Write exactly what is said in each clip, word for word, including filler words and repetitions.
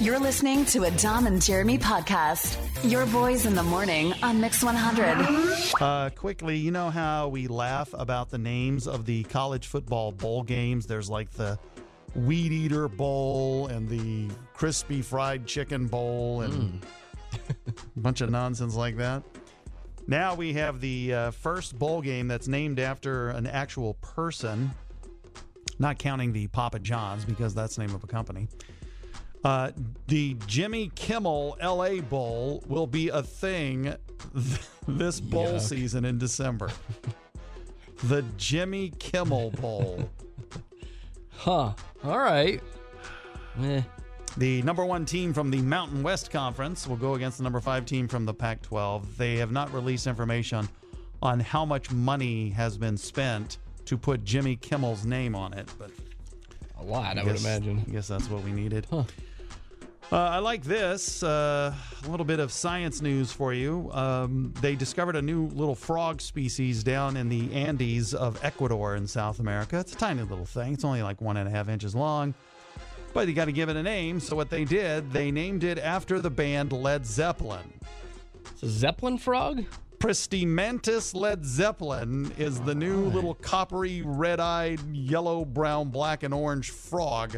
You're listening to a Dom and Jeremy podcast. Your boys in the morning on Mix one hundred. Uh, quickly, you know how we laugh about the names of the college football bowl games? There's like the Weed Eater Bowl and the Crispy Fried Chicken Bowl and mm. a bunch of nonsense like that. Now we have the uh, first bowl game that's named after an actual person, not counting the Papa John's because that's the name of a company. Uh, the Jimmy Kimmel L A Bowl will be a thing th- this bowl Yuck. season in December. The Jimmy Kimmel Bowl. Huh. All right. Eh. The number one team from the Mountain West Conference will go against the number five team from the Pac twelve. They have not released information on how much money has been spent to put Jimmy Kimmel's name on it, but a lot, I, I guess, would imagine. I guess that's what we needed. Huh. Uh, I like this. Uh, a little bit of science news for you. Um, they discovered a new little frog species down in the Andes of Ecuador in South America. It's a tiny little thing. It's only like one and a half inches long. But you got to give it a name. So what they did, they named it after the band Led Zeppelin. It's a Zeppelin frog? Pristimantis Led Zeppelin is the new little coppery, red-eyed, yellow, brown, black, and orange frog.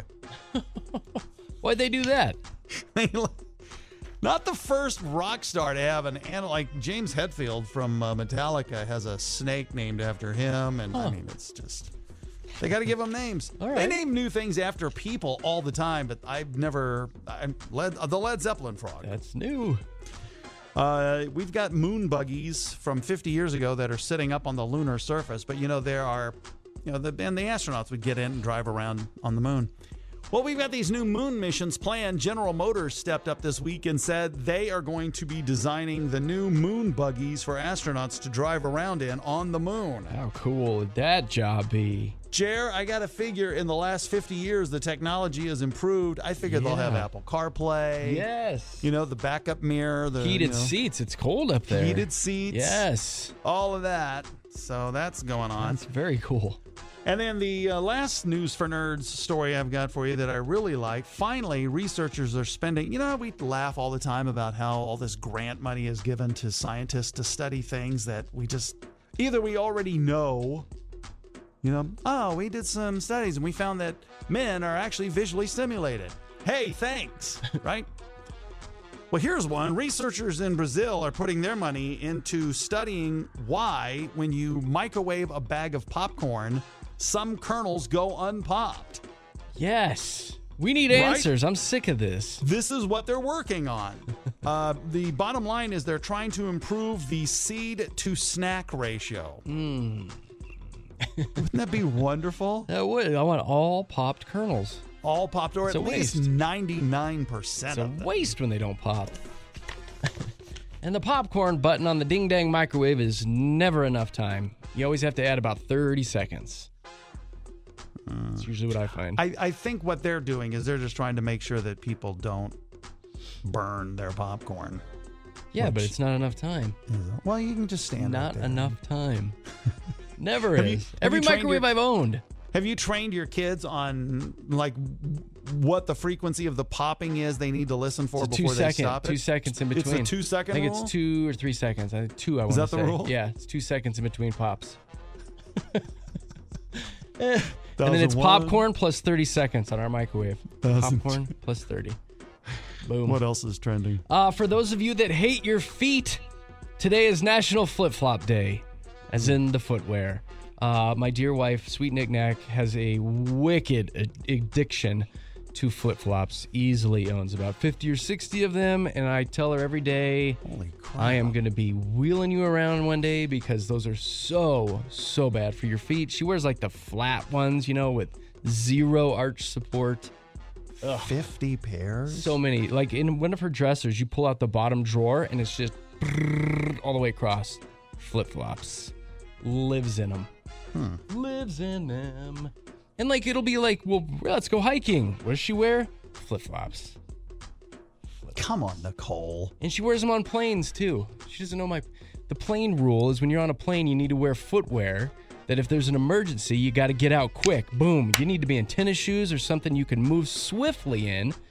Why'd they do that? Not the first rock star to have an animal. Like James Hetfield from uh, Metallica has a snake named after him. And huh. I mean, it's just, they got to give them names. All right. They name new things after people all the time, but I've never, I, led, uh, the Led Zeppelin frog. That's new. Uh, we've got moon buggies from fifty years ago that are sitting up on the lunar surface. But, you know, there are, you know, the, and the astronauts would get in and drive around on the moon. Well, we've got these new moon missions planned. General Motors stepped up this week and said they are going to be designing the new moon buggies for astronauts to drive around in on the moon. How cool would that job be? Jer, I got to figure in the last fifty years, the technology has improved. I figure yeah. they'll have Apple CarPlay. Yes. You know, the backup mirror. The Heated you know, seats. It's cold up there. Heated seats. Yes. All of that. So that's going on. That's very cool. And then the uh, last News for Nerds story I've got for you that I really like. Finally, researchers are spending, you know, we laugh all the time about how all this grant money is given to scientists to study things that we just, either we already know, you know, oh, we did some studies and we found that men are actually visually stimulated. Hey, thanks, right? Well, here's one. Researchers in Brazil are putting their money into studying why, when you microwave a bag of popcorn, some kernels go unpopped. Yes. We need right? answers. I'm sick of this. This is what they're working on. uh, the bottom line is they're trying to improve the seed to snack ratio. Mm. Wouldn't that be wonderful? That would. I want all popped kernels. All popped, or it's at least waste. ninety-nine percent it's of them. It's a waste when they don't pop. And the popcorn button on the ding-dang microwave is never enough time. You always have to add about thirty seconds. That's usually what I find. I, I think what they're doing is they're just trying to make sure that people don't burn their popcorn. Yeah, which, but it's not enough time. Well, you can just stand Not right there. enough time. Never have is. You, Every microwave your, I've owned. Have you trained your kids on, like, what the frequency of the popping is they need to listen for before second, they stop it? Two seconds in between. It's a two-second I think rule? it's two or three seconds. I think two, I want to say. Is that the rule? Yeah, it's two seconds in between pops. eh. And then it's popcorn plus thirty seconds on our microwave. Thousand. Popcorn plus thirty. Boom. What else is trending? Uh, for those of you that hate your feet, today is National Flip Flop Day, as in the footwear. Uh, my dear wife, Sweet Knick Knack, has a wicked ad- addiction to flip flops. Easily owns about fifty or sixty of them, and I tell her every day, holy crap, I am going to be wheeling you around one day because those are so, so bad for your feet. She wears like the flat ones, you know, with zero arch support. Ugh. fifty pairs? So many. Like in one of her dressers, you pull out the bottom drawer and it's just all the way across. Flip flops. Lives in them. Hmm. Lives in them. And like it'll be like, well, let's go hiking. What does she wear? Flip flops. Come on, Nicole. And she wears them on planes too. She doesn't know my. The plane rule is when you're on a plane, you need to wear footwear that if there's an emergency, you got to get out quick. Boom. You need to be in tennis shoes or something you can move swiftly in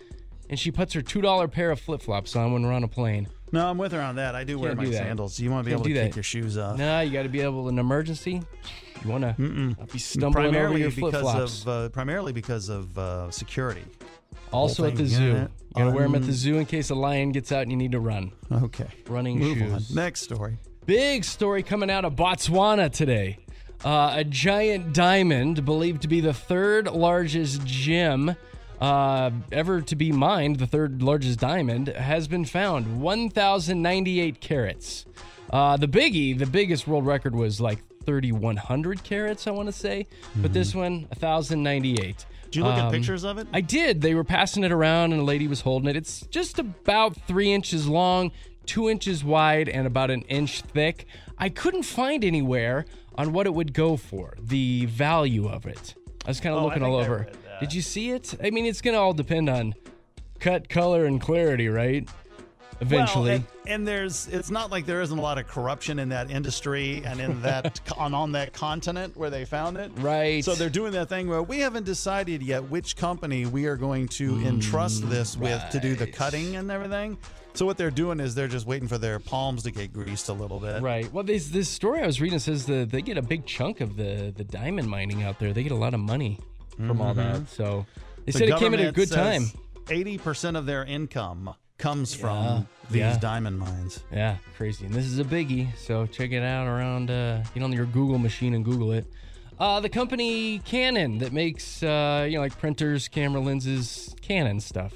and she puts her two dollar pair of flip-flops on when we're on a plane. No, I'm with her on that. I do wear Can't my do that. sandals. You want to be Can't able to do kick that. your shoes off. No, you got to be able, in an emergency, you want to not be stumbling over Primarily your because flip-flops. of uh, primarily because of uh, security. Also whole at the thing, zoo. yeah. You got to wear them at Um, the zoo in case a lion gets out and you need to run. Okay. Running Move shoes. on. Next story. Big story coming out of Botswana today. Uh, a giant diamond, believed to be the third largest gem uh, ever to be mined, the third largest diamond, has been found. one thousand ninety-eight carats. Uh, the biggie, the biggest world record was like thirty-one hundred carats, I want to say. But this one, one thousand ninety-eight. Did you look Um, at pictures of it? I did. They were passing it around and a lady was holding it. It's just about three inches long, two inches wide, and about an inch thick. I couldn't find anywhere on what it would go for, the value of it. I was kind of Oh, I looking think all I over. read that. Did you see it? I mean, it's going to all depend on cut, color, and clarity, right? Eventually. Well, and, and there's it's not like there isn't a lot of corruption in that industry and in that on, on that continent where they found it. Right. So they're doing that thing where we haven't decided yet which company we are going to entrust this with to do the right. cutting and everything. So what they're doing is they're just waiting for their palms to get greased a little bit. Right. Well, this this story I was reading says that they get a big chunk of the, the diamond mining out there. They get a lot of money from all that. So they The said it came at a government good says time. eighty percent of their income comes Yeah, from these yeah. diamond mines. Yeah, crazy. And this is a biggie, so check it out around, uh, get on your Google machine and Google it. Uh, the company Canon that makes, uh, you know, like printers, camera lenses, Canon stuff.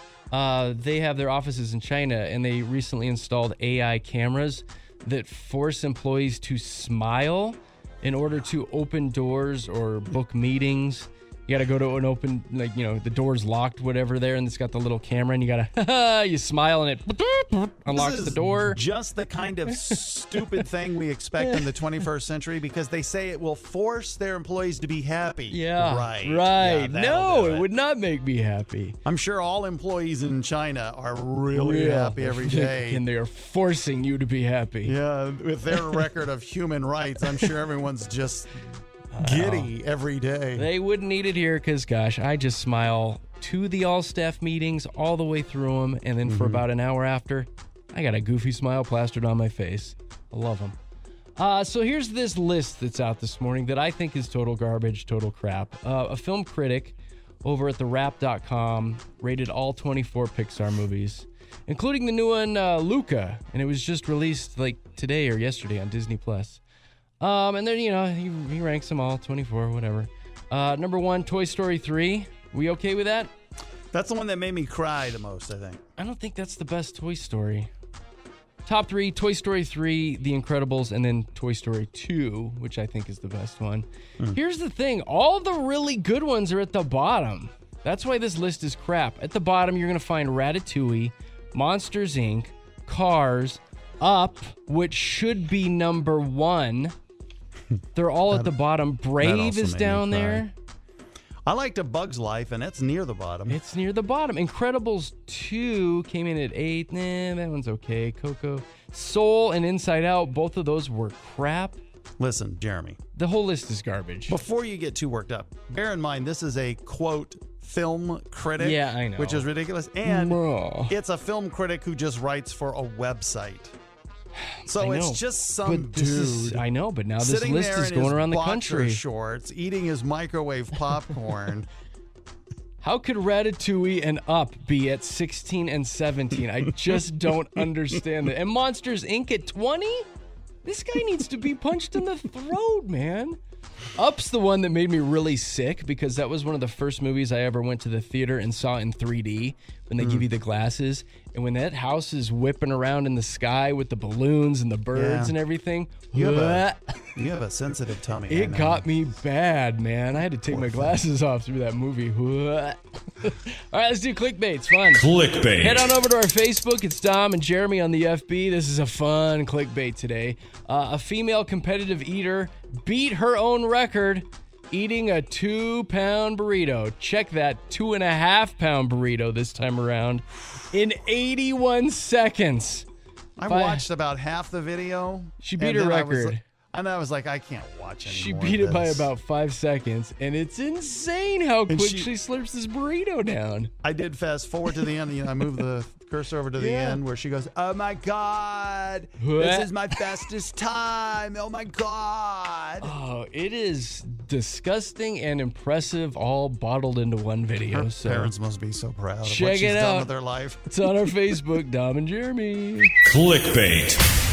Uh, they have their offices in China, and they recently installed A I cameras that force employees to smile in order to open doors or book meetings. You got to go to an open, like, you know, the door's locked, whatever there, and it's got the little camera, and you got to, you smile, and it unlocks This the is door. Just the kind of stupid thing we expect in the twenty-first century because they say it will force their employees to be happy. Yeah. Right. Right. Yeah, that'll no, do it. would not make me happy. I'm sure all employees in China are really Real. happy every day. And they are forcing you to be happy. Yeah, with their record of human rights, I'm sure everyone's just giddy every day. They wouldn't need it here because, gosh, I just smile to the all-staff meetings all the way through them, and then for about an hour after, I got a goofy smile plastered on my face. I love them. Uh, so here's this list that's out this morning that I think is total garbage, total crap. Uh, a film critic over at the wrap dot com rated all twenty-four Pixar movies, including the new one, uh, Luca, and it was just released like today or yesterday on Disney Plus. Um, and then, you know, he, he ranks them all, twenty-four, whatever. Uh, number one, Toy Story three. We okay with that? That's the one that made me cry the most, I think. I don't think that's the best Toy Story. Top three, Toy Story three, The Incredibles, and then Toy Story two, which I think is the best one. Here's the thing. All the really good ones are at the bottom. That's why this list is crap. At the bottom, you're going to find Ratatouille, Monsters, Incorporated, Cars, Up, which should be number one. They're all at the bottom. Brave also is made me down cry. there. I liked A Bug's Life, and it's near the bottom. It's near the bottom. Incredibles two came in at eight. Nah, that one's okay. Coco, Soul, and Inside Out, both of those were crap. Listen, Jeremy, The whole list is garbage. before you get too worked up, bear in mind this is a quote film critic. Yeah, I know. Which is ridiculous. And Bruh. it's a film critic who just writes for a website. So I know, it's just some but this dude is, I know, but now this sitting list there is in going his around the boxer country. shorts, eating his microwave popcorn. How could Ratatouille and Up be at sixteen and seventeen? I just don't understand that. And Monsters, Incorporated at twenty? This guy needs to be punched in the throat, man. Up's the one that made me really sick because that was one of the first movies I ever went to the theater and saw in three D when they give you the glasses. And when that house is whipping around in the sky with the balloons and the birds Yeah. and everything, You have a, you have a sensitive tummy. I it know. got me bad, man. I had to take my glasses off through that movie. All right, let's do clickbait. It's fun. Clickbait. Head on over to our Facebook. It's Dom and Jeremy on the F B. This is a fun clickbait today. Uh, a female competitive eater beat her own record eating a two-pound burrito. Check that, two and a half pound burrito this time around in eighty-one seconds. I Fi- watched about half the video. She beat and her then I was record. like- And I was like, I can't watch anymore. She beat it by this. about five seconds, and it's insane how And quick she- she, slurps this burrito down. I did fast forward to the end. You know, I moved the cursor over to the Yeah. end where she goes, "Oh my God, What? this is my fastest time. Oh my God." Oh, it is disgusting and impressive, all bottled into one video. Her so parents must be so proud of Check what she's it done out. with their life. it's on our Facebook, Dom and Jeremy. Clickbait.